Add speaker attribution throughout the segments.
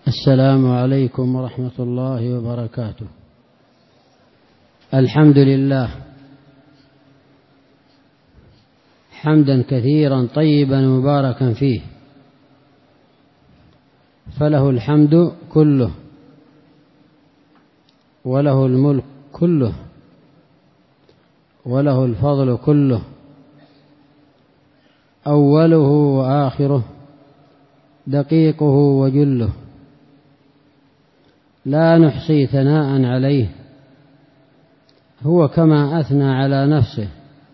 Speaker 1: السلام عليكم ورحمة الله وبركاته. الحمد لله حمدا كثيرا طيبا مباركا فيه، فله الحمد كله وله الملك كله وله الفضل كله، أوله وآخره دقيقه وجله، لا نحصي ثناء عليه، هو كما أثنى على نفسه.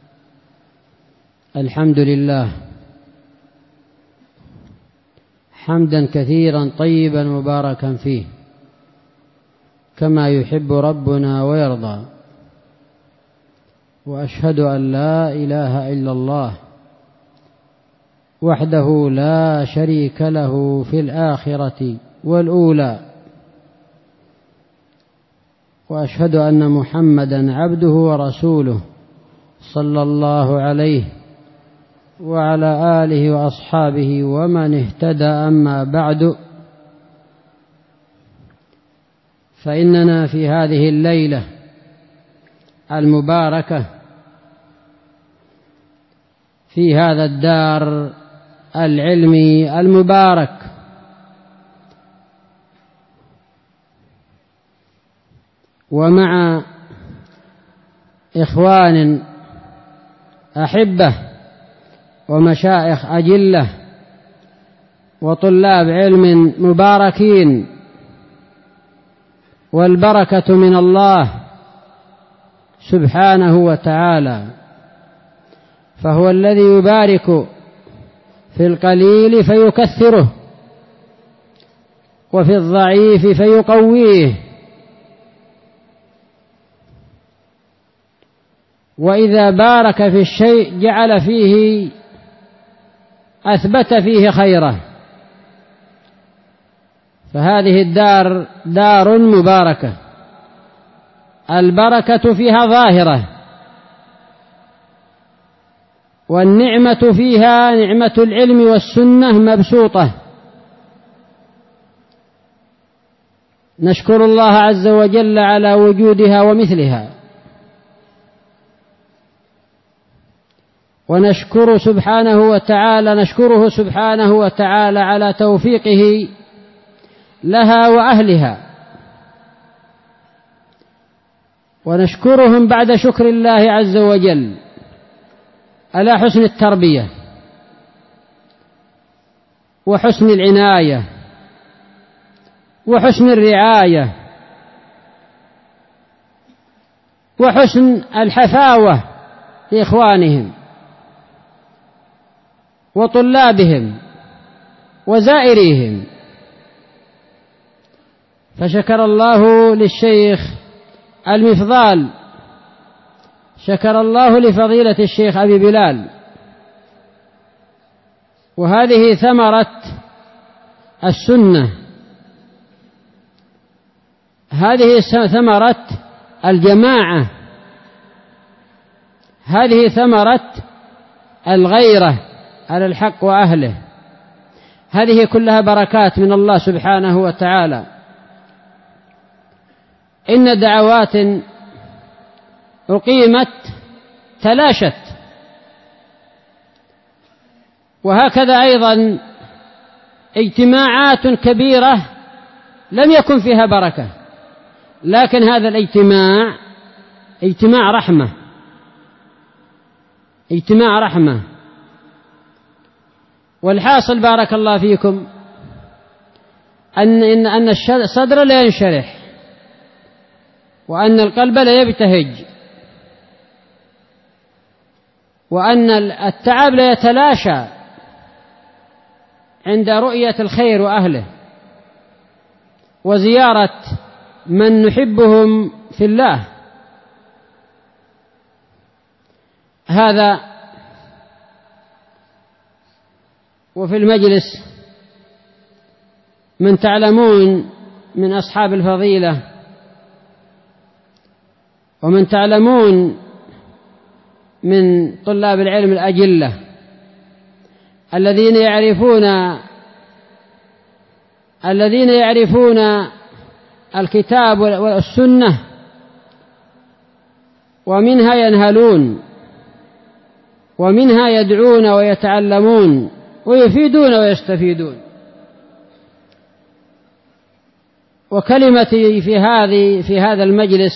Speaker 1: الحمد لله حمدا كثيرا طيبا مباركا فيه، كما يحب ربنا ويرضى. وأشهد أن لا إله إلا الله وحده لا شريك له في الآخرة والأولى، وأشهد أن محمدا عبده ورسوله صلى الله عليه وعلى آله وأصحابه ومن اهتدى. أما بعد، فإننا في هذه الليلة المباركة في هذا الدار العلمي المبارك ومع إخوان أحبة ومشايخ أجلة وطلاب علم مباركين، والبركة من الله سبحانه وتعالى، فهو الذي يبارك في القليل فيكثره وفي الضعيف فيقويه، وإذا بارك في الشيء جعل فيه أثبت فيه خيره. فهذه الدار دار مباركة، البركة فيها ظاهرة، والنعمة فيها نعمة العلم والسنة مبسوطة. نشكر الله عز وجل على وجودها ومثلها، ونشكره سبحانه وتعالى على توفيقه لها وأهلها، ونشكرهم بعد شكر الله عز وجل على حسن التربية وحسن العناية وحسن الرعاية وحسن الحفاوة لإخوانهم وطلابهم وزائريهم. فشكر الله للشيخ المفضال، شكر الله لفضيلة الشيخ أبي بلال، وهذه ثمرة السنة، هذه ثمرة الجماعة، هذه ثمرة الغيرة على الحق وأهله، هذه كلها بركات من الله سبحانه وتعالى. إن دعوات أقيمت تلاشت، وهكذا أيضا اجتماعات كبيرة لم يكن فيها بركة، لكن هذا الاجتماع اجتماع رحمة. والحاصل بارك الله فيكم أن الصدر لا ينشرح، وأن القلب لا يبتهج، وأن التعب لا يتلاشى عند رؤية الخير وأهله وزيارة من نحبهم في الله. هذا وفي المجلس من تعلمون من أصحاب الفضيلة، ومن تعلمون من طلاب العلم الأجلة الذين يعرفون الذين يعرفون الكتاب والسنة ومنها ينهلون ومنها يدعون ويتعلمون ويفيدون ويستفيدون. وكلمتي في هذا المجلس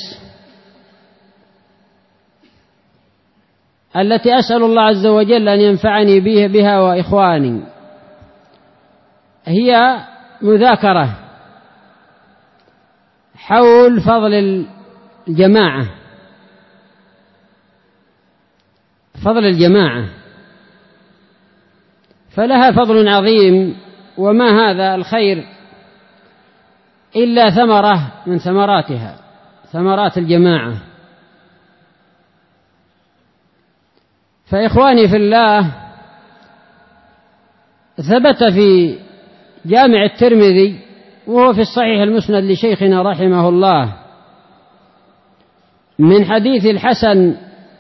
Speaker 1: التي أسأل الله عز وجل أن ينفعني بها وإخواني هي مذاكرة حول فضل الجماعة. فضل الجماعة فلها فضل عظيم، وما هذا الخير إلا ثمرة من ثمراتها، ثمرات الجماعة. فإخواني في الله، ثبت في جامع الترمذي وهو في الصحيح المسند لشيخنا رحمه الله من حديث الحسن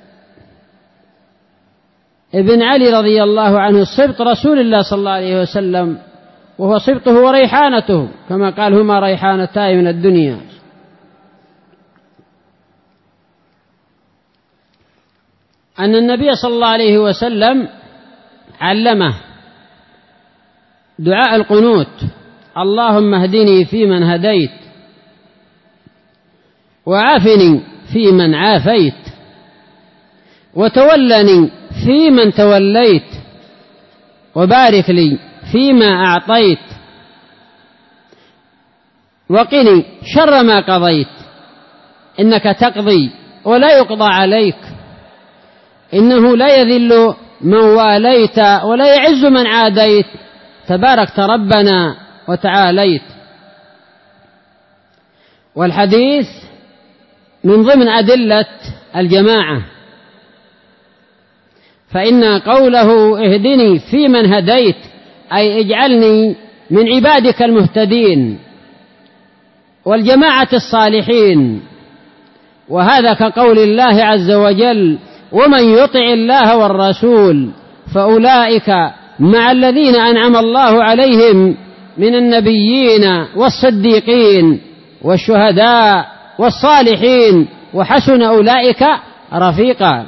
Speaker 1: ابن علي رضي الله عنه صبط رسول الله صلى الله عليه وسلم، وهو صبطه وريحانته كما قال هما ريحانتان من الدنيا، أن النبي صلى الله عليه وسلم علمه دعاء القنوت: اللهم اهدني فيمن هديت، وعافني فيمن عافيت، وتولني فيمن توليت، وبارك لي فيما أعطيت، وقني شر ما قضيت، إنك تقضي ولا يقضى عليك، إنه لا يذل من واليت ولا يعز من عاديت، تباركت ربنا وتعاليت. والحديث من ضمن أدلة الجماعة، فإن قوله اهدني فيمن هديت أي اجعلني من عبادك المهتدين والجماعة الصالحين، وهذا كقول الله عز وجل: ومن يطع الله والرسول فأولئك مع الذين أنعم الله عليهم من النبيين والصديقين والشهداء والصالحين وحسن أولئك رفيقا.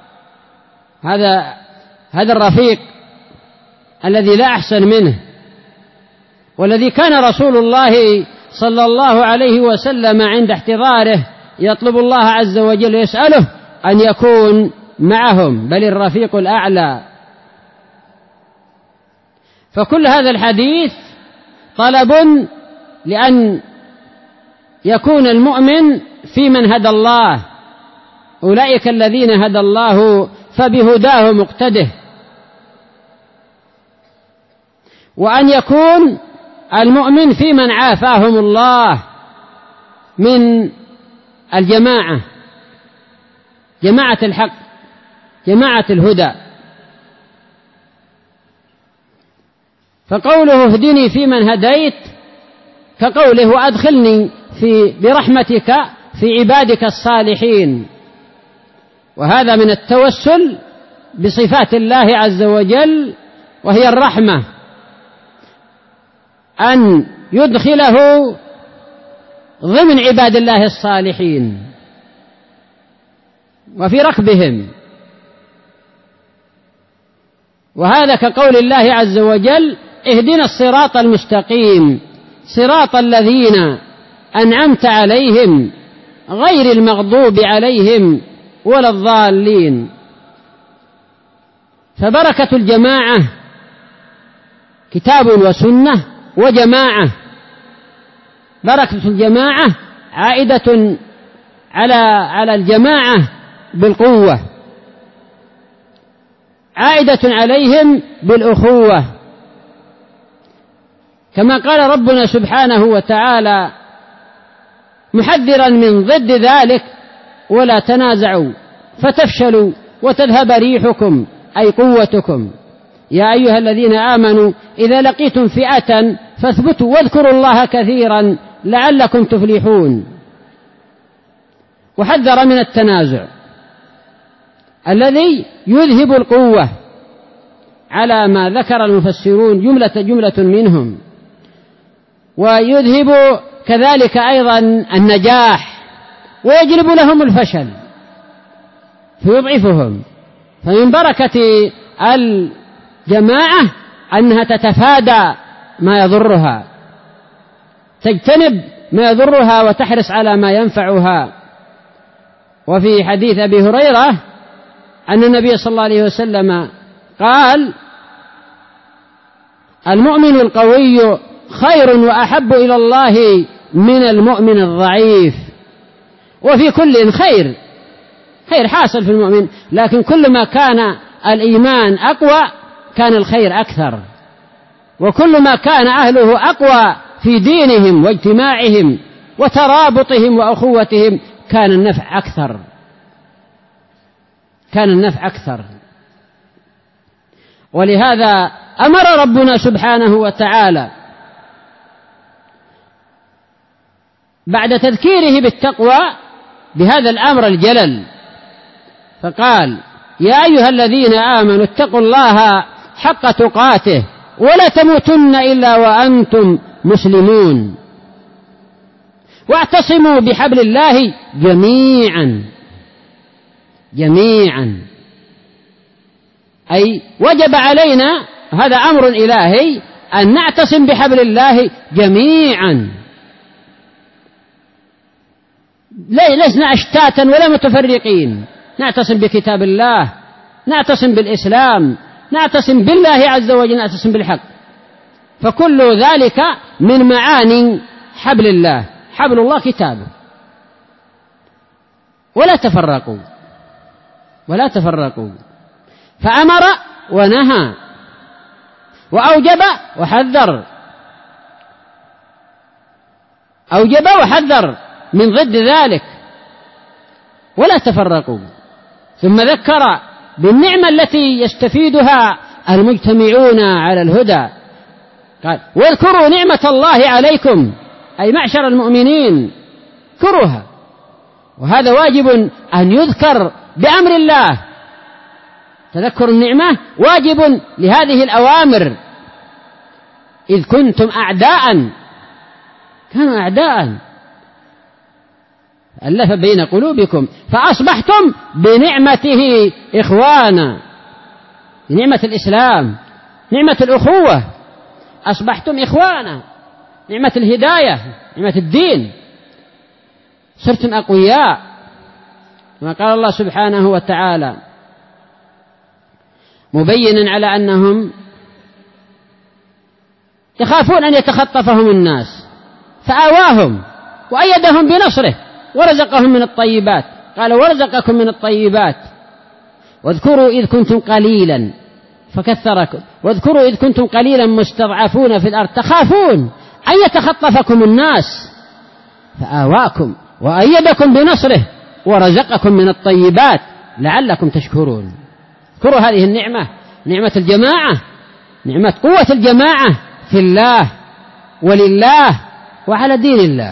Speaker 1: هذا الرفيق الذي لا أحسن منه، والذي كان رسول الله صلى الله عليه وسلم عند احتضاره يطلب الله عز وجل يسأله أن يكون معهم، بل الرفيق الأعلى. فكل هذا الحديث طلب لأن يكون المؤمن في من هدى الله، أولئك الذين هدى الله فبهداه مقتده، وأن يكون المؤمن في من عافاهم الله من الجماعة، جماعة الحق، جماعة الهدى. فقوله اهدني في من هديت كقوله وأدخلني برحمتك في عبادك الصالحين، وهذا من التوسل بصفات الله عز وجل، وهي الرحمة، أن يدخله ضمن عباد الله الصالحين وفي ركبهم. وهذا كقول الله عز وجل: اهدنا الصراط المستقيم صراط الذين أنعمت عليهم غير المغضوب عليهم ولا الضالين. فبركة الجماعة كتاب وسنة وجماعة. بركة الجماعة عائدة على الجماعة بالقوة، عائدة عليهم بالأخوة، كما قال ربنا سبحانه وتعالى محذرا من ضد ذلك: ولا تنازعوا فتفشلوا وتذهب ريحكم أي قوتكم، يا أيها الذين آمنوا إذا لقيتم فئة فاثبتوا واذكروا الله كثيرا لعلكم تفلحون. وحذر من التنازع الذي يذهب القوة على ما ذكر المفسرون جملة منهم. ويذهب كذلك أيضا النجاح، ويجلب لهم الفشل فيضعفهم. فمن بركة الجماعة أنها تتفادى ما يضرها، تجتنب ما يضرها وتحرص على ما ينفعها. وفي حديث أبي هريرة أن النبي صلى الله عليه وسلم قال: المؤمن القوي خير وأحب إلى الله من المؤمن الضعيف. وفي كل خير حاصل في المؤمن، لكن كل ما كان الإيمان أقوى كان الخير أكثر، وكل ما كان أهله أقوى في دينهم واجتماعهم وترابطهم وأخوتهم كان النفع أكثر. ولهذا أمر ربنا سبحانه وتعالى بعد تذكيره بالتقوى بهذا الأمر الجلل، فقال: يا أيها الذين آمنوا اتقوا الله حق تقاته ولا تموتن إلا وأنتم مسلمون، واعتصموا بحبل الله جميعا، أي وجب علينا، هذا أمر إلهي، أن نعتصم بحبل الله جميعا، لسنا أشتاتا ولا متفرقين، نعتصم بكتاب الله، نعتصم بالإسلام، نعتصم بالله عز وجل، نعتصم بالحق. فكل ذلك من معاني حبل الله. حبل الله كتابه. ولا تفرقوا فأمر ونهى وأوجب وحذر من ضد ذلك. ولا تفرقوا. ثم ذكر بالنعمة التي يستفيدها المجتمعون على الهدى، قال: واذكروا نعمة الله عليكم، أي معشر المؤمنين اذكروها. وهذا واجب أن يذكر بأمر الله. تذكر النعمة واجب لهذه الأوامر. إذ كنتم أعداء، كانوا أعداء، ألف بين قلوبكم فأصبحتم بنعمته إخوانا. بنعمة الإسلام، نعمة الأخوة، أصبحتم إخوانا. نعمة الهداية، نعمة الدين، صرتم أقوياء، كما قال الله سبحانه وتعالى مبينا على أنهم يخافون أن يتخطفهم الناس، فآواهم وأيدهم بنصره ورزقهم من الطيبات. قال: ورزقكم من الطيبات. واذكروا إذ كنتم قليلا فكثركم، واذكروا إذ كنتم قليلا مستضعفون في الأرض تخافون أن يتخطفكم الناس فآواكم وأيدكم بنصره ورزقكم من الطيبات لعلكم تشكرون. اذكروا هذه النعمة، نعمة الجماعة، نعمة قوة الجماعة في الله ولله وعلى دين الله.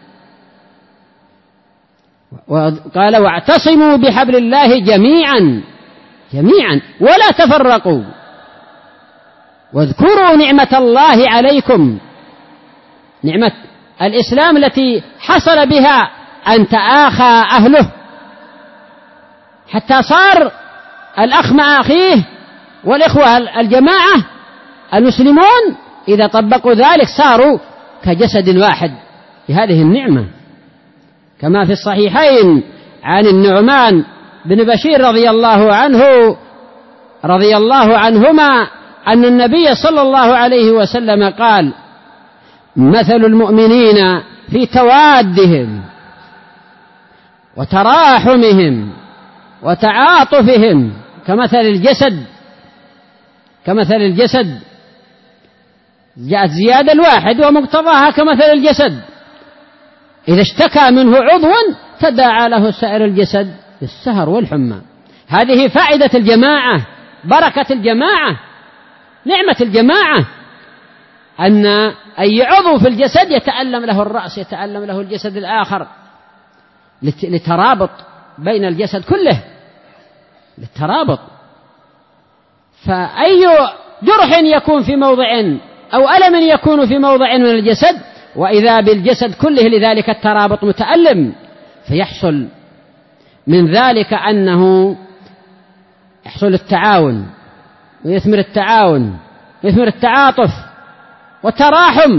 Speaker 1: وقال: واعتصموا بحبل الله جميعا ولا تفرقوا. واذكروا نعمة الله عليكم، نعمة الإسلام التي حصل بها أن تآخى أهله حتى صار الأخ مع أخيه، والإخوة الجماعة المسلمون إذا طبقوا ذلك صاروا كجسد واحد بهذه النعمة. كما في الصحيحين عن النعمان بن بشير رضي الله عنهما أن النبي صلى الله عليه وسلم قال: مثل المؤمنين في توادهم وتراحمهم وتعاطفهم كمثل الجسد. جاءت زيادة الواحد ومقتضاها كمثل الجسد، إذا اشتكى منه عضو تداعى له سائر الجسد بالسهر والحمى. هذه فائدة الجماعة، بركة الجماعة، نعمة الجماعة، أن أي عضو في الجسد يتألم له الرأس، يتألم له الجسد الآخر، لترابط بين الجسد كله، للترابط. فأي جرح يكون في موضع أو ألم يكون في موضع من الجسد وإذا بالجسد كله لذلك الترابط متألم، فيحصل من ذلك أنه يحصل التعاون، ويثمر التعاون، ويثمر التعاطف والتراحم.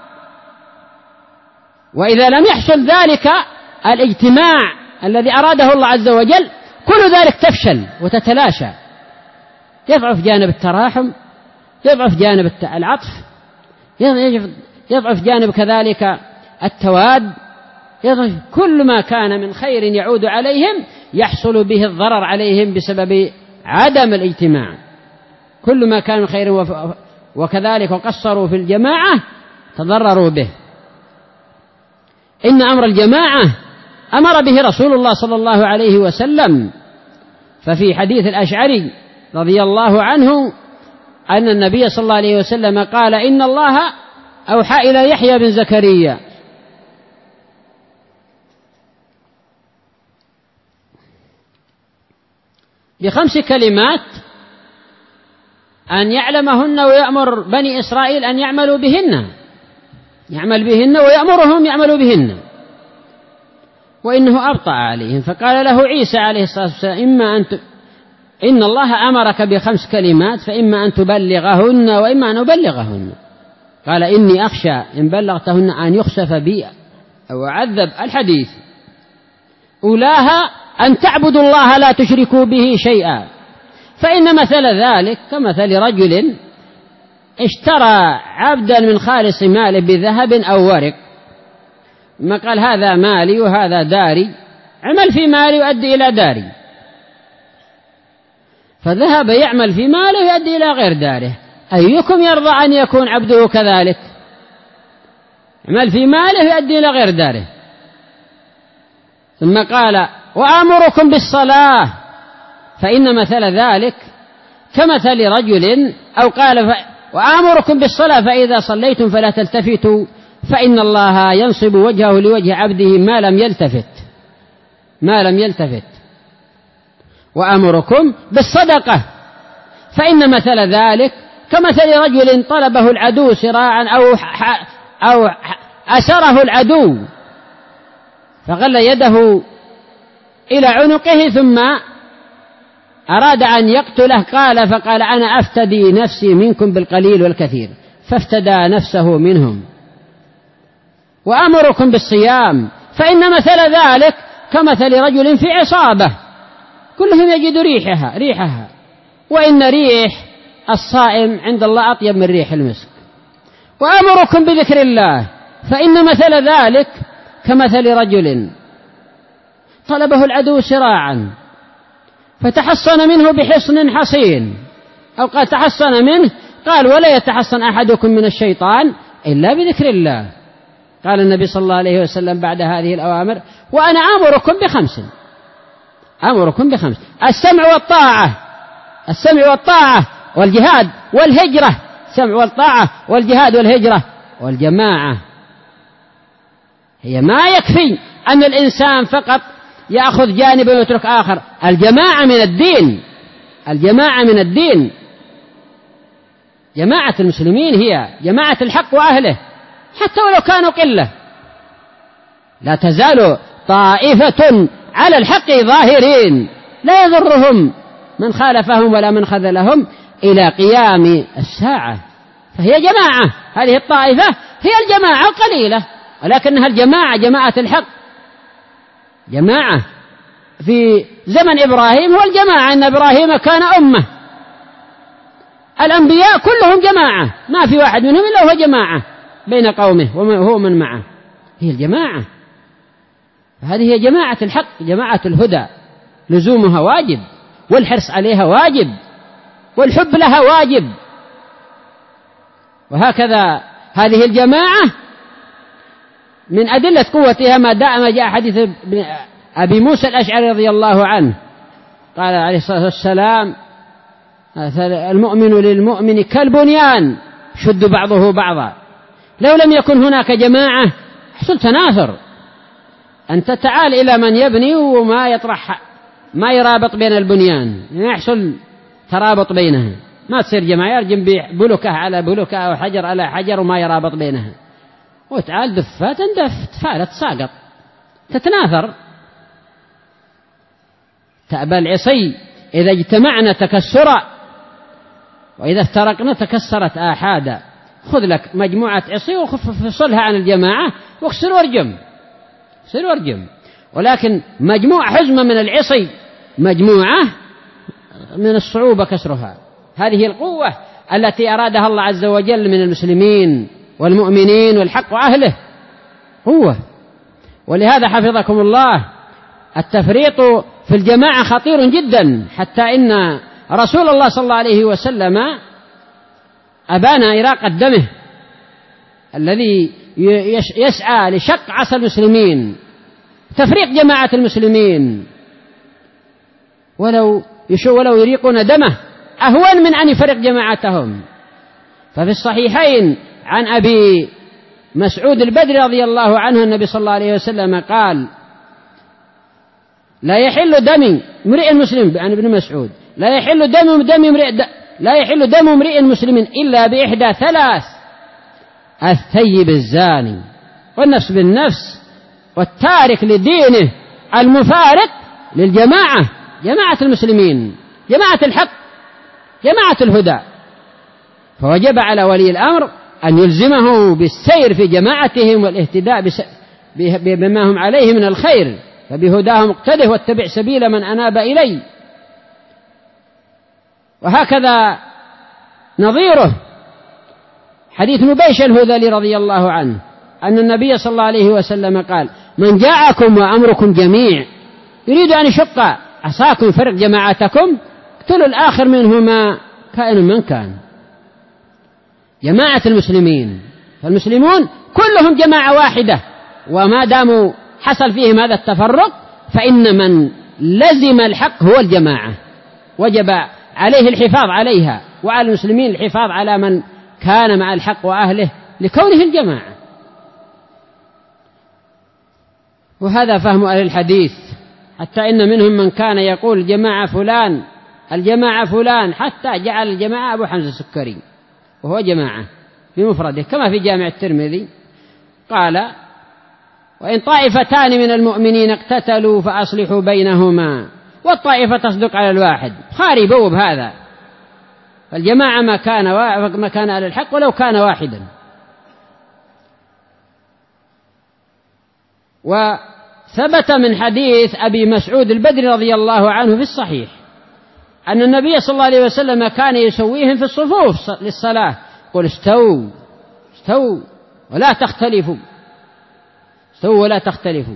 Speaker 1: وإذا لم يحصل ذلك الاجتماع الذي أراده الله عز وجل، كل ذلك تفشل وتتلاشى، يضعف جانب التراحم، يضعف جانب العطف، يضعف جانب كذلك التواد، يضعف كل ما كان من خير يعود عليهم يحصل به الضرر عليهم بسبب عدم الاجتماع. كل ما كان من خير وكذلك وقصروا في الجماعة تضرروا به. إن أمر الجماعة أمر به رسول الله صلى الله عليه وسلم، ففي حديث الأشعري رضي الله عنه أن النبي صلى الله عليه وسلم قال: إن الله أوحى إلى يحيى بن زكريا ب5 كلمات أن يعلمهن ويأمر بني إسرائيل أن يعملوا بهن، يعمل بهن ويأمرهم يعملوا بهن، وإنه أبطأ عليهم. فقال له عيسى عليه الصلاة والسلام: إن الله أمرك ب5 كلمات، فإما أن تبلغهن وإما أن أبلغهن. قال: إني أخشى إن بلغتهن أن يخسف بي أو أعذب. الحديث أولاها أن تعبدوا الله لا تشركوا به شيئا، فإن مثل ذلك كمثل رجل اشترى عبدا من خالص ماله بذهب أو ورق، ما قال هذا مالي وهذا داري، عمل في مالي يؤدي إلى داري، فذهب يعمل في ماله يؤدي إلى غير داره. أيكم يرضى أن يكون عبده كذلك؟ عمل في ماله يؤدي إلى غير داره. ثم قال: وآمركم بالصلاة، فإن مثل ذلك كمثل رجل، أو قال: وآمركم بالصلاة فإذا صليتم فلا تلتفتوا فإن الله ينصب وجهه لوجه عبده ما لم يلتفت. وآمركم بالصدقة، فإن مثل ذلك كمثل رجل طلبه العدو سراعا أو أسره العدو فغل يده إلى عنقه ثم أراد أن يقتله، فقال: أنا أفتدي نفسي منكم بالقليل والكثير، فافتدى نفسه منهم. وأمركم بالصيام، فإن مثل ذلك كمثل رجل في عصابة كلهم يجد ريحها، وإن ريح الصائم عند الله أطيب من ريح المسك. وأمركم بذكر الله، فإن مثل ذلك كمثل رجل طلبه العدو سراعا فتحصن منه بحصن حصين، أو قال تحصن منه، قال: ولا يتحصن أحدكم من الشيطان إلا بذكر الله. قال النبي صلى الله عليه وسلم بعد هذه الأوامر: وأنا آمركم ب5: السمع والطاعة والجهاد والهجرة، السمع والطاعة والجهاد والهجرة والجماعة. هي ما يكفي أن الإنسان فقط يأخذ جانبا ويترك آخر، الجماعة من الدين. جماعة المسلمين هي جماعة الحق وأهله، حتى ولو كانوا قلة. لا تزال طائفة على الحق ظاهرين لا يضرهم من خالفهم ولا من خذلهم إلى قيام الساعة. فهي جماعة، هذه الطائفة هي الجماعة القليلة، ولكنها الجماعة، جماعة الحق، جماعة. في زمن إبراهيم هو الجماعة، إن إبراهيم كان أمة، الأنبياء كلهم جماعة، ما في واحد منهم إلا هو جماعة بين قومه وهو من معه، هي الجماعة. هذه هي جماعة الحق، جماعة الهدى، لزومها واجب، والحرص عليها واجب، والحب لها واجب. وهكذا هذه الجماعة من أدلة قوتها ما جاء حديث أبي موسى الأشعري رضي الله عنه قال عليه الصلاة والسلام: المؤمن للمؤمن كالبنيان شد بعضه بعضا. لو لم يكن هناك جماعة يحصل تناثر، أنت تعال إلى من يبني وما يطرح، ما يرابط بين البنيان، يحصل ترابط بينها، ما تصير جماعة، يرجم بلوكة على بلوكة أو حجر على حجر وما يرابط بينها. وتعال دفة تندف، تفالت ساقط تتناثر. تأبى العصي إذا اجتمعنا تكسرا وإذا افترقنا تكسرت آحادا. خذ لك مجموعة عصي وفصلها عن الجماعة واكسر وارجم، اكسر وارجم. ولكن مجموعة حزمة من العصي مجموعة من الصعوبة كسرها. هذه القوة التي أرادها الله عز وجل من المسلمين والمؤمنين والحق وأهله، قوة. ولهذا حفظكم الله التفريط في الجماعة خطير جدا، حتى إن رسول الله صلى الله عليه وسلم أبان إراقة دمه الذي يسعى لشق عصا المسلمين، تفريق جماعة المسلمين، ولو يريقون دمه أهون من أن يفرق جماعتهم. ففي الصحيحين عن أبي مسعود البدري رضي الله عنه النبي صلى الله عليه وسلم قال: لا يحل دم امرئ مسلم، عن ابن مسعود: لا يحل دم امرئ مسلم إلا بإحدى ثلاث: الثيب الزاني، والنفس بالنفس، والتارك لدينه، المفارق للجماعة، جماعة المسلمين، جماعة الحق، جماعة الهدى. فوجب على ولي الأمر أن يلزمه بالسير في جماعتهم والاهتداء بما هم عليه من الخير، فبهداهم اقتده واتبع سبيل من أناب إلي. وهكذا نظيره حديث نبيش الهذلي رضي الله عنه أن النبي صلى الله عليه وسلم قال: من جاءكم وأمركم جميع يريد أن يشق عصاكم يفرق جماعتكم اقتلوا الآخر منهما كائن من كان. جماعة المسلمين، فالمسلمون كلهم جماعة واحدة، وما داموا حصل فيهم هذا التفرق فإن من لزم الحق هو الجماعة، وجب عليه الحفاظ عليها، وعلى المسلمين الحفاظ على من كان مع الحق وأهله لكونه الجماعة. وهذا فهم أهل الحديث، حتى إن منهم من كان يقول الجماعة فلان، حتى جعل الجماعة أبو حمزة السكري وهو جماعة بمفرده، كما في جامع الترمذي قال: وإن طائفتان من المؤمنين اقتتلوا فأصلحوا بينهما، والطائفة تصدق على الواحد. خاري بوب هذا، فالجماعة ما كان على الحق ولو كان واحدا. وثبت من حديث أبي مسعود البدري رضي الله عنه في الصحيح أن النبي صلى الله عليه وسلم كان يسويهم في الصفوف للصلاة، قل استووا ولا تختلفوا، استووا ولا تختلفوا،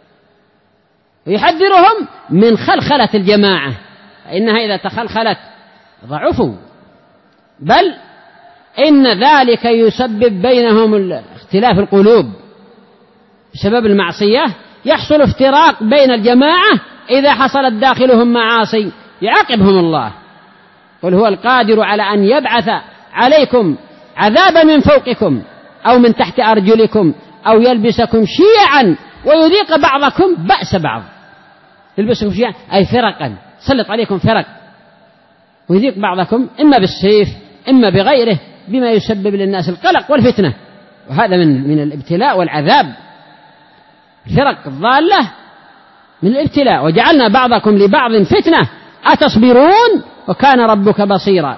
Speaker 1: ويحذرهم من خلخلة الجماعة، فإنها إذا تخلخلت ضعفوا، بل إن ذلك يسبب بينهم اختلاف القلوب بسبب المعصية، يحصل افتراق بين الجماعة إذا حصلت داخلهم معاصي يعاقبهم الله. قل هو القادر على أن يبعث عليكم عذابا من فوقكم أو من تحت أرجلكم أو يلبسكم شيعا ويذيق بعضكم بأس بعض. يلبسكم شيعا أي فرقا، سلط عليكم فرق، ويذيق بعضكم إما بالسيف إما بغيره بما يسبب للناس القلق والفتنة، وهذا من الابتلاء والعذاب. الفرق الضالة من الابتلاء. وجعلنا بعضكم لبعض فتنة أتصبرون وكان ربك بصيرا.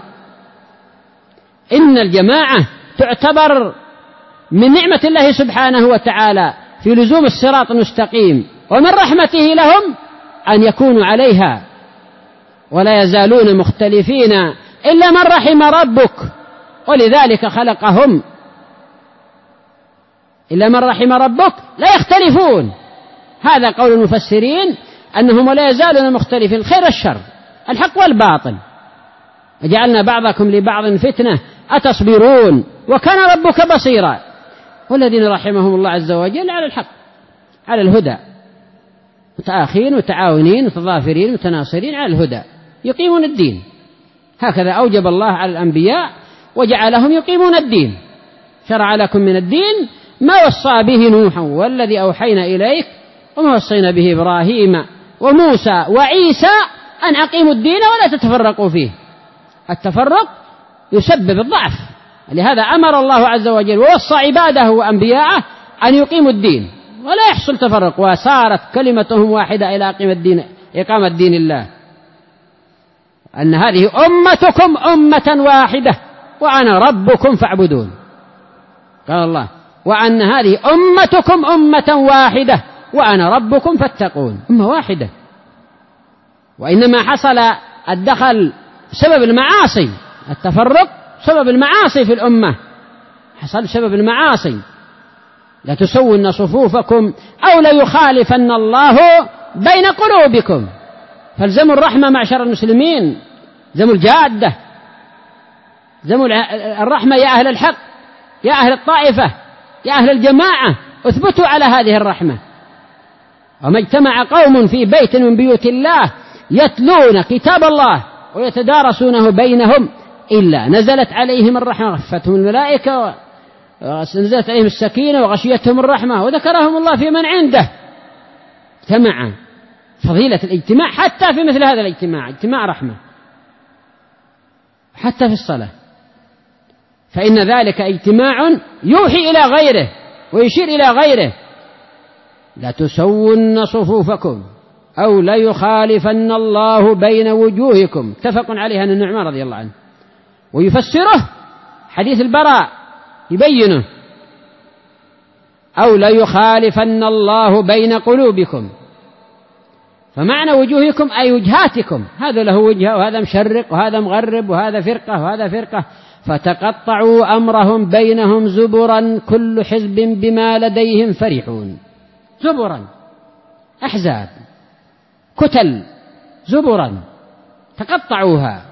Speaker 1: إن الجماعة تعتبر من نعمة الله سبحانه وتعالى في لزوم الصراط المستقيم، ومن رحمته لهم أن يكونوا عليها، ولا يزالون مختلفين إلا من رحم ربك، ولذلك خلقهم، إلا من رحم ربك لا يختلفون. هذا قول المفسرين أنهم لا يزالون مختلفين، الخير والشر، الحق والباطل. وجعلنا بعضكم لبعض فتنة أتصبرون وكان ربك بصيرا. والذين رحمهم الله عز وجل على الحق على الهدى، متآخين متعاونين متضافرين متناصرين على الهدى، يقيمون الدين. هكذا أوجب الله على الأنبياء وجعلهم يقيمون الدين. شرع لكم من الدين ما وصى به نوحا والذي أوحينا إليك وما وصينا به إبراهيم وموسى وعيسى أن أقيموا الدين ولا تتفرقوا فيه. التفرق يسبب الضعف لهذا أمر الله عز وجل ووصى عباده وأنبياءه أن يقيموا الدين ولا يحصل تفرق، وصارت كلمتهم واحدة إلى إقامة دين الله، أن هذه أمتكم أمة واحدة وأنا ربكم فاعبدون. قال الله وأن هذه أمتكم أمة واحدة وأنا ربكم فاتقون، أمة واحدة. وإنما حصل الدخل بسبب المعاصي، التفرق سبب المعاصي في الأمة، حصل بسبب المعاصي. لا تسون صفوفكم أو لا يخالفن الله بين قلوبكم. فالزموا الرحمة معشر المسلمين، زموا الجادة، زموا الرحمة يا أهل الحق، يا أهل الطائفة، يا أهل الجماعة، اثبتوا على هذه الرحمة. وما اجتمع قوم في بيت من بيوت الله يتلون كتاب الله ويتدارسونه بينهم إلا نزلت عليهم الرحمة غفتهم الملائكة ونزلت عليهم السكينة وغشيتهم الرحمة وذكرهم الله في من عنده. اجتمع، فضيلة الاجتماع حتى في مثل هذا الاجتماع، اجتماع رحمة حتى في الصلاة، فإن ذلك اجتماع يوحي إلى غيره ويشير إلى غيره. لا تسون صفوفكم أو لا يخالفن الله بين وجوهكم، اتفق عليها عن النعمان رضي الله عنه. ويفسره حديث البراء يبينه أو لا يخالفن الله بين قلوبكم، فمعنى وجوهكم أي وجهاتكم، هذا له وجهة وهذا مشرق وهذا مغرب وهذا فرقة وهذا فرقة، فتقطعوا أمرهم بينهم زبرا كل حزب بما لديهم فرحون. زبرا، أحزاب، كتل، زبرا تقطعوها،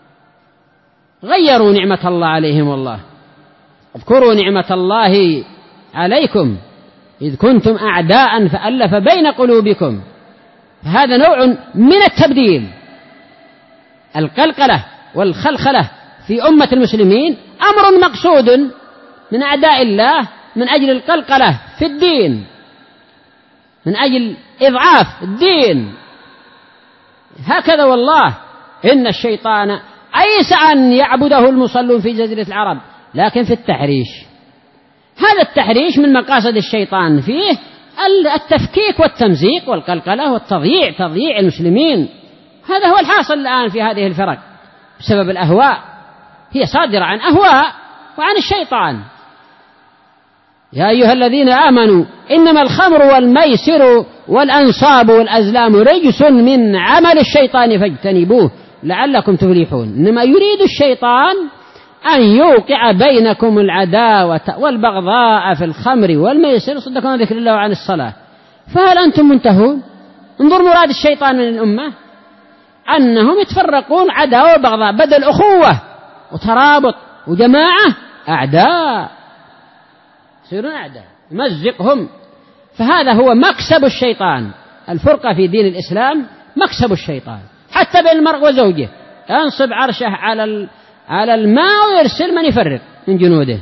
Speaker 1: غيروا نعمة الله عليهم. والله اذكروا نعمة الله عليكم إذ كنتم أعداء فألف بين قلوبكم. هذا نوع من التبديل، القلقلة والخلخلة في أمة المسلمين أمر مقصود من أعداء الله من أجل القلقلة في الدين، من أجل إضعاف الدين. هكذا والله إن الشيطان أيس أن يعبده المصلون في جزيرة العرب، لكن في التحريش. هذا التحريش من مقاصد الشيطان فيه التفكيك والتمزيق والقلقلة والتضييع، تضييع المسلمين. هذا هو الحاصل الآن في هذه الفرق بسبب الأهواء، هي صادرة عن أهواء وعن الشيطان. يا أيها الذين آمنوا إنما الخمر والميسر والأنصاب والأزلام رجس من عمل الشيطان فاجتنبوه لعلكم تفلحون. إنما يريد الشيطان أن يوقع بينكم العداوة والبغضاء في الخمر والميسر صدكم عن ذكر الله وعن الصلاة، فهل أنتم منتهون؟ انظر مراد الشيطان من الأمة أنهم يتفرقون عداوة وبغضاء، بدل أخوة وترابط وجماعة أعداء، يصيرون أعداء، يمزقهم. فهذا هو مكسب الشيطان، الفرقة في دين الإسلام مكسب الشيطان، حتى بين المرء وزوجه ينصب عرشه على الماء ويرسل من يفرق من جنوده.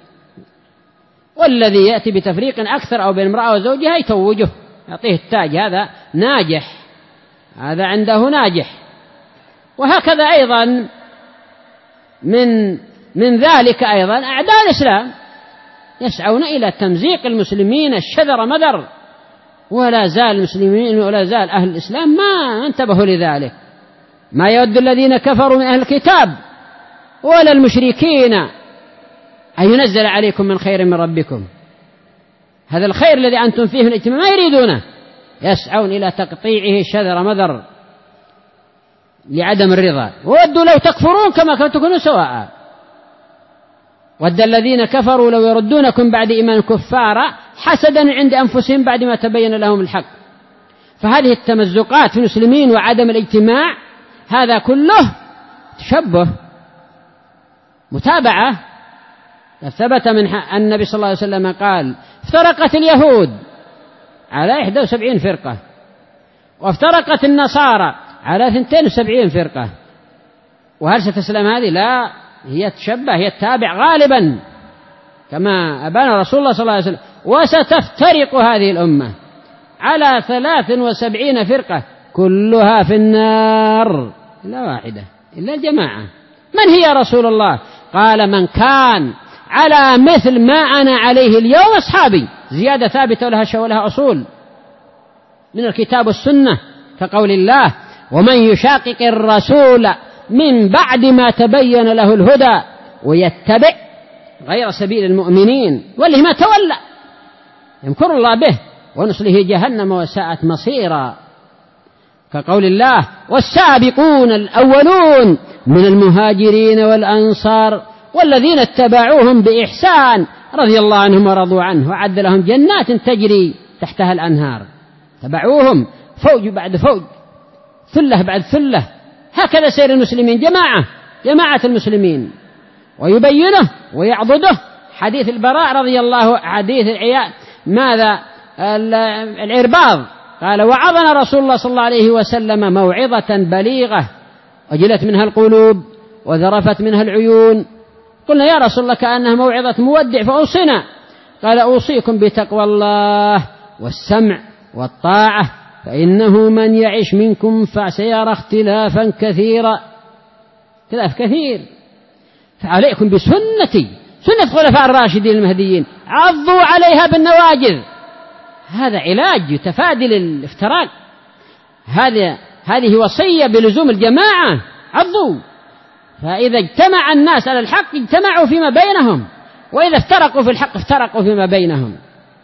Speaker 1: والذي يأتي بتفريق أكثر أو بين المرأة وزوجها يتوجه، يعطيه التاج، هذا ناجح، هذا عنده ناجح. وهكذا أيضا من ذلك أيضا أعداء الإسلام يسعون إلى تمزيق المسلمين الشذر مذر، ولا زال المسلمين ولا زال أهل الإسلام ما انتبهوا لذلك. ما يود الذين كفروا من أهل الكتاب ولا المشركين أن ينزل عليكم من خير من ربكم. هذا الخير الذي أنتم فيه من الاجتماع ما يريدونه، يسعون إلى تقطيعه شذر مذر لعدم الرضا. وودوا لو تكفرون كما تكونوا سواء. ود الذين كفروا لو يردونكم بعد إيمان كفارا حسدا عند أنفسهم بعد ما تبين لهم الحق. فهذه التمزقات في المسلمين وعدم الاجتماع هذا كله تشبه متابعة. ثبت من النبي صلى الله عليه وسلم قال افترقت اليهود على 71 فرقة وافترقت النصارى على 72 فرقة. وهل ستسلم هذه؟ لا، هي تشبه، هي التابع غالبا كما أبان رسول الله صلى الله عليه وسلم. وستفترق هذه الأمة على 73 فرقة كلها في النار إلا واحدة، إلا الجماعة. من هي رسول الله؟ قال من كان على مثل ما أنا عليه اليوم أصحابي، زيادة ثابتة ولها أصول من الكتاب والسنة، كقول الله ومن يشاقق الرسول من بعد ما تبين له الهدى ويتبع غير سبيل المؤمنين والله ما تولى يمكر الله به ونصله جهنم وساءت مصيرا، كقول الله والسابقون الأولون من المهاجرين والأنصار والذين اتبعوهم بإحسان رضي الله عنهم ورضوا عنه وأعد لهم جنات تجري تحتها الأنهار. تبعوهم فوج بعد فوج، ثلة بعد ثلة، هكذا سير المسلمين، جماعة المسلمين. ويبينه ويعضده حديث البراء رضي الله، حديث العرباض قال وعظنا رسول الله صلى الله عليه وسلم موعظة بليغة وجلت منها القلوب وذرفت منها العيون. قلنا يا رسول الله كأنها موعظة مودع فأوصنا. قال أوصيكم بتقوى الله والسمع والطاعة فإنه من يعش منكم فسيرى اختلافا كثيرا، اختلاف كثير، فعليكم بسنتي سنة خلفاء الراشدين المهديين عضوا عليها بالنواجذ. هذا علاج يتفادى الافتراق، هذه وصية بلزوم الجماعة، عضوا. فإذا اجتمع الناس على الحق اجتمعوا فيما بينهم، وإذا افترقوا في الحق افترقوا فيما بينهم.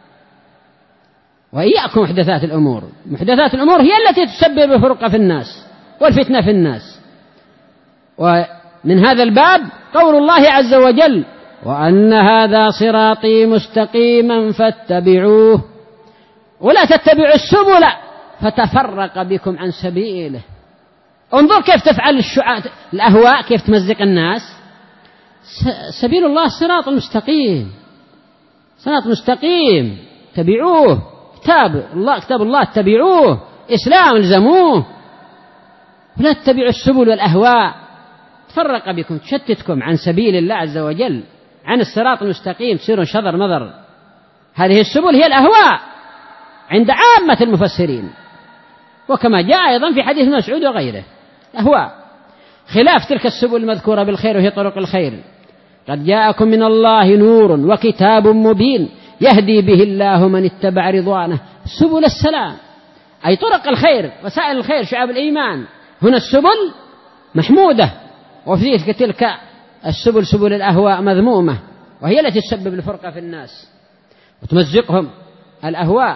Speaker 1: وإياكم محدثات الأمور، محدثات الأمور هي التي تسبب الفرقة في الناس والفتنة في الناس. ومن هذا الباب قول الله عز وجل وأن هذا صراطي مستقيما فاتبعوه ولا تتبعوا السبل فتفرق بكم عن سبيله. انظر كيف تفعل الأهواء، كيف تمزق الناس. سبيل الله صراط المستقيم، صراط مستقيم تبعوه، كتاب الله اتبعوه، إسلام الزموه، ولا تتبعوا السبل والأهواء تفرق بكم تشتتكم عن سبيل الله عز وجل، عن الصراط المستقيم، تصيرون شذر مذر. هذه السبل هي الأهواء عند عامة المفسرين، وكما جاء أيضا في حديث مسعود وغيره أهواء، خلاف تلك السبل المذكورة بالخير وهي طرق الخير. قد جاءكم من الله نور وكتاب مبين يهدي به الله من اتبع رضوانه سبل السلام، أي طرق الخير وسائل الخير شعب الإيمان. هنا السبل محمودة، وفي تلك السبل سبل الأهواء مذمومة، وهي التي تسبب الفرقة في الناس وتمزقهم الأهواء.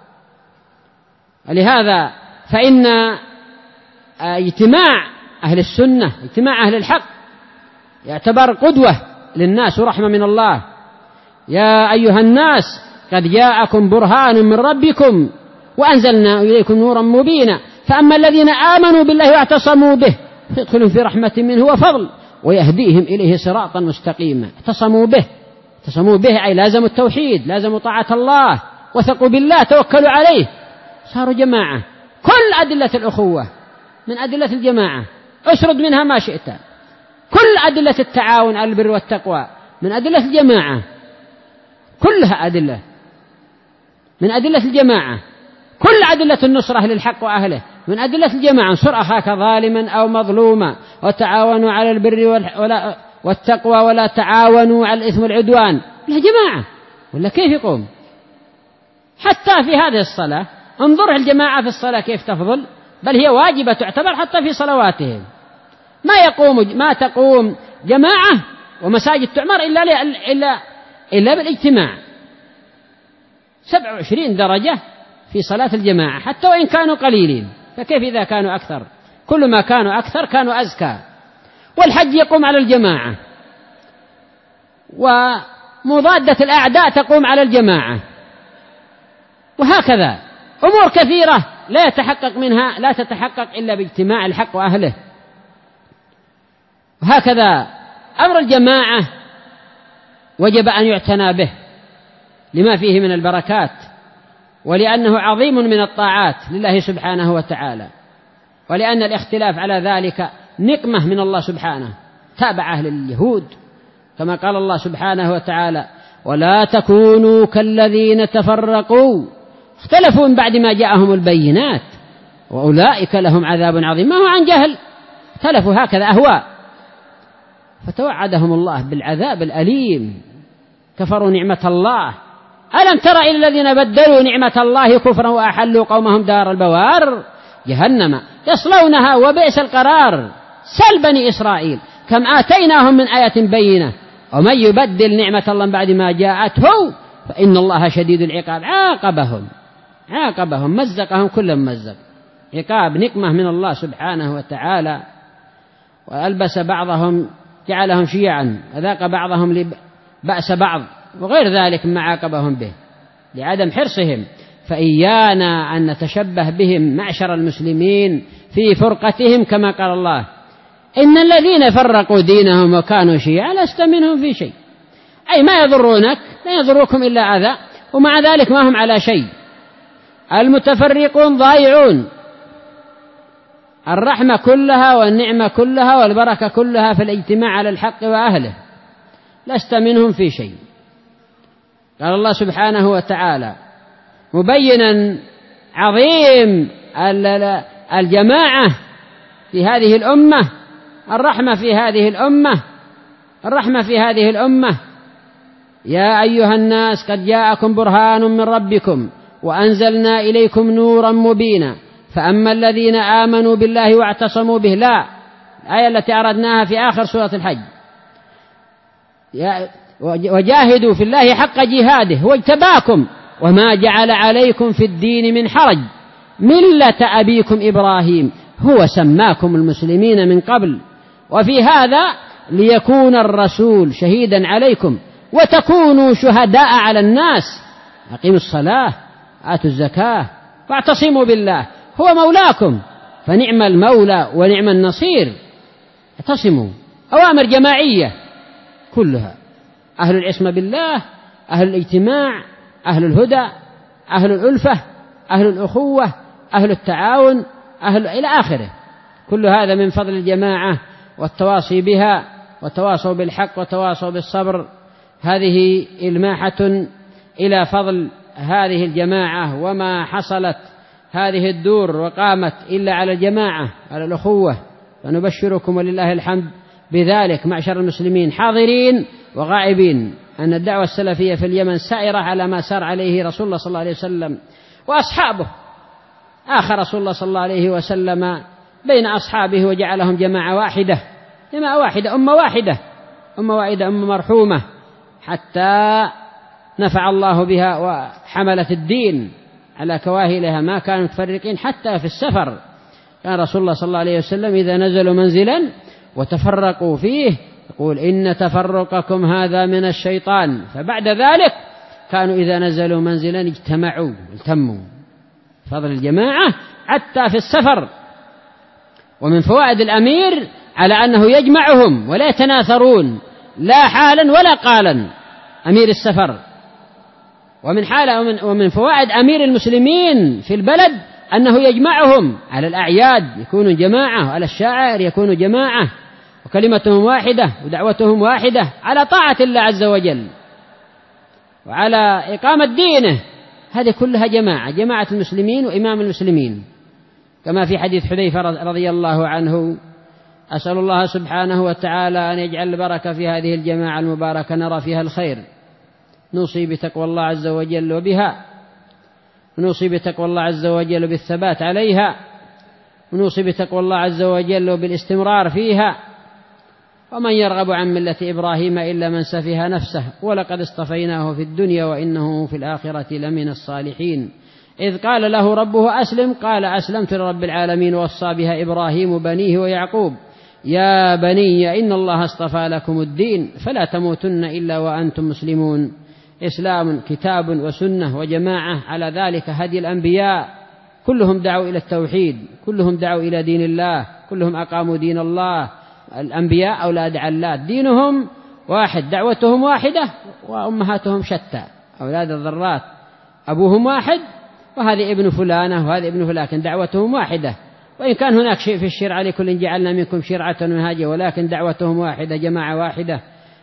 Speaker 1: لهذا فإن اجتماع أهل السنة، اجتماع أهل الحق، يعتبر قدوة للناس ورحمة من الله. يا أيها الناس قد جاءكم برهان من ربكم وأنزلنا إليكم نورا مبينا فأما الذين آمنوا بالله واعتصموا به فيدخلون في رحمة منه وفضل ويهديهم إليه صراطا مستقيما. اعتصموا به أي لازموا التوحيد، لازموا طاعة الله، وثقوا بالله، توكلوا عليه، صاروا جماعة. كل أدلة الأخوة من أدلة الجماعة، أسرد منها ما شئت. كل أدلة التعاون على البر والتقوى من أدلة الجماعة، كلها أدلة من أدلة الجماعة. كل أدلة النصرة للحق وأهله من أدلة الجماعة. انصر أخاك ظالما أو مظلوما وتعاونوا على البر والتقوى ولا تعاونوا على الإثم والعدوان. لا جماعة، ولا كيف يقوم؟ حتى في هذه الصلاة انظر الجماعة في الصلاة كيف تفضل، بل هي واجبة تعتبر حتى في صلواتهم. ما تقوم جماعة ومساجد تعمر إلا بالاجتماع. 27 درجة في صلاة الجماعة حتى وإن كانوا قليلين، فكيف إذا كانوا أكثر؟ كل ما كانوا أكثر كانوا أزكى. والحج يقوم على الجماعة، ومضادة الأعداء تقوم على الجماعة، وهكذا أمور كثيرة لا تتحقق إلا باجتماع الحق وأهله. وهكذا أمر الجماعة وجب أن يعتنى به لما فيه من البركات، ولأنه عظيم من الطاعات لله سبحانه وتعالى، ولأن الاختلاف على ذلك نقمة من الله سبحانه. تابع أهل اليهود كما قال الله سبحانه وتعالى ولا تكونوا كالذين تفرقوا اختلفوا من بعد ما جاءهم البينات وأولئك لهم عذاب عظيم. ما هو عن جهل، اختلفوا هكذا أهواء. فتوعدهم الله بالعذاب الأليم، كفروا نعمة الله. ألم تر إلى الذين بدلوا نعمة الله كفرا وأحلوا قومهم دار البوار جهنم يصلونها وبئس القرار. سل بني إسرائيل كم آتيناهم من آية بينة ومن يبدل نعمة الله بعد ما جاءته فإن الله شديد العقاب. عاقبهم مزقهم كل ممزق، عقاب نقمة من الله سبحانه وتعالى. وألبس بعضهم جعلهم شيعا وذاق بعضهم بأس بعض وغير ذلك ما عاقبهم به لعدم حرصهم. فإيانا أن نتشبه بهم معشر المسلمين في فرقتهم، كما قال الله إن الذين فرقوا دينهم وكانوا شيعا لست منهم في شيء، أي ما يضرونك، لا يضركم إلا أذى، ومع ذلك ما هم على شيء. المتفرقون ضايعون، الرحمة كلها والنعمة كلها والبركة كلها في الاجتماع على الحق وأهله، لست منهم في شيء. قال الله سبحانه وتعالى مبينا عظيم الجماعة في هذه الأمة، الرحمة في هذه الأمة يا أيها الناس قد جاءكم برهان من ربكم وأنزلنا إليكم نورا مبينا فأما الذين آمنوا بالله واعتصموا به، لا الآية التي أردناها في آخر سورة الحج، وجاهدوا في الله حق جهاده هو اجتباكم وما جعل عليكم في الدين من حرج ملة أبيكم إبراهيم هو سماكم المسلمين من قبل وفي هذا ليكون الرسول شهيدا عليكم وتكونوا شهداء على الناس. أقيموا الصلاة آتوا الزكاة واعتصموا بالله هو مولاكم فنعم المولى ونعم النصير. اعتصموا، أوامر جماعية كلها، أهل العصمة بالله، أهل الاجتماع، أهل الهدى، أهل الألفة، أهل الأخوة، أهل التعاون، إلى آخره. كل هذا من فضل الجماعة والتواصي بها، وتواصوا بالحق وتواصوا بالصبر. هذه إلماحة إلى فضل هذه الجماعة، وما حصلت هذه الدور وقامت إلا على الجماعة، على الأخوة. فنبشركم ولله الحمد بذلك معشر المسلمين حاضرين وغائبين، أن الدعوة السلفية في اليمن سائرة على ما سار عليه رسول الله صلى الله عليه وسلم وأصحابه. آخر رسول الله صلى الله عليه وسلم بين أصحابه وجعلهم جماعة واحدة، أمة واحدة، أمة مرحومة، حتى نفع الله بها وحملت الدين على كواهلها، ما كانوا متفرقين حتى في السفر. كان رسول الله صلى الله عليه وسلم إذا نزلوا منزلا وتفرقوا فيه يقول إن تفرقكم هذا من الشيطان. فبعد ذلك كانوا إذا نزلوا منزلا اجتمعوا التموا. فضل الجماعة حتى في السفر. ومن فوائد الأمير على أنه يجمعهم ولا يتناثرون لا حالا ولا قالا، أمير السفر. ومن فوائد أمير المسلمين في البلد أنه يجمعهم على الأعياد يكونوا جماعة، وعلى الشاعر يكونوا جماعة، وكلمتهم واحدة ودعوتهم واحدة على طاعة الله عز وجل وعلى إقامة دينه. هذه كلها جماعة المسلمين وإمام المسلمين، كما في حديث حذيفة رضي الله عنه: أسأل الله سبحانه وتعالى أن يجعل البركة في هذه الجماعة المباركة نرى فيها الخير. نوصي بتقوى الله عز وجل وبها، ونوصي بتقوى الله عز وجل بالثبات عليها، ونوصي بتقوى الله عز وجل وبالاستمرار فيها. ومن يرغب عن ملة إبراهيم إلا من سفه نفسه ولقد اصطفيناه في الدنيا وإنه في الآخرة لمن الصالحين. إذ قال له ربه أسلم قال أسلمت لرب العالمين. ووصى بها إبراهيم بنيه ويعقوب: يا بني إن الله اصطفى لكم الدين فلا تموتن إلا وأنتم مسلمون. إسلام كتاب وسنة وجماعة، على ذلك هدي الأنبياء، كلهم دعوا إلى التوحيد، كلهم دعوا إلى دين الله، كلهم أقاموا دين الله. الأنبياء أولاد علات، دينهم واحد، دعوتهم واحدة، وأمهاتهم شتى، أولاد الذرات أبوهم واحد، وهذه ابن فلانة وهذه ابن فلان، لكن دعوتهم واحدة. وإن كان هناك شيء في الشرع لكل جعلنا منكم شرعة ومنهاجا، ولكن دعوتهم واحدة، جماعة واحدة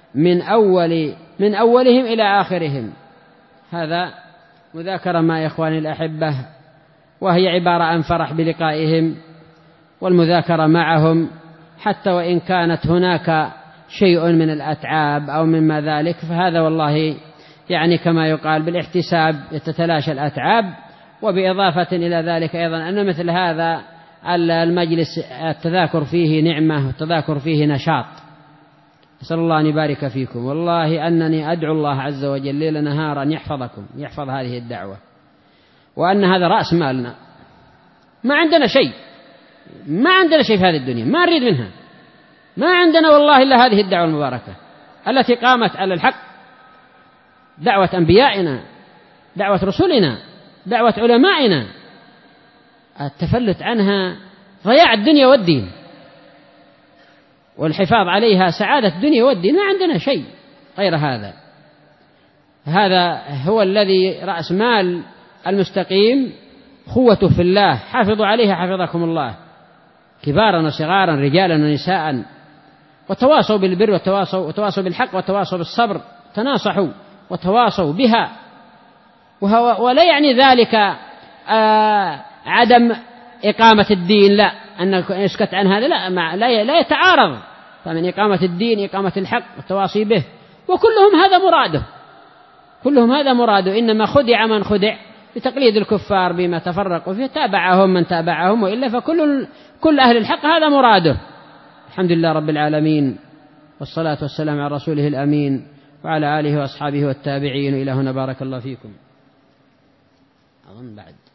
Speaker 1: من أولهم إلى آخرهم. هذا مذاكرة مع إخواني الأحبة، وهي عبارة عن فرح بلقائهم والمذاكرة معهم، حتى وإن كانت هناك شيء من الأتعاب أو مما ذلك، فهذا والله يعني كما يقال بالاحتساب تتلاشى الأتعاب. وبإضافة إلى ذلك أيضا أن مثل هذا المجلس التذاكر فيه نعمة والتذاكر فيه نشاط. أسأل الله أن يبارك فيكم، والله أنني أدعو الله عز وجل ليل نهارا يحفظكم، يحفظ هذه الدعوة، وأن هذا رأس مالنا. ما عندنا شيء، ما عندنا شيء في هذه الدنيا، ما نريد منها، ما عندنا والله إلا هذه الدعوة المباركة التي قامت على الحق، دعوة أنبيائنا، دعوة رسلنا، دعوة علمائنا. التفلت عنها ضياع الدنيا والدين، والحفاظ عليها سعادة الدنيا والدين. ما عندنا شيء غير هذا. هذا هو الذي رأس مال المستقيم، خوته في الله. حافظوا عليها حفظكم الله، كبارا وصغارا، رجالا ونساء، وتواصوا بالبر وتواصوا بالحق وتواصوا بالصبر، تناصحوا وتواصوا بها. ولا يعني ذلك عدم إقامة الدين، لا، أن يسكت عن هذا، لا يتعارض. فمن إقامة الدين إقامة الحق والتواصي به، وكلهم هذا مراده، كلهم هذا مراده. إنما خدع من خدع بتقليد الكفار بما تفرقوا فيه، تابعهم من تابعهم، وإلا فكل أهل الحق هذا مراده. الحمد لله رب العالمين، والصلاة والسلام على رسوله الأمين وعلى آله وأصحابه والتابعين. إلى هنا بارك الله فيكم. أظن بعد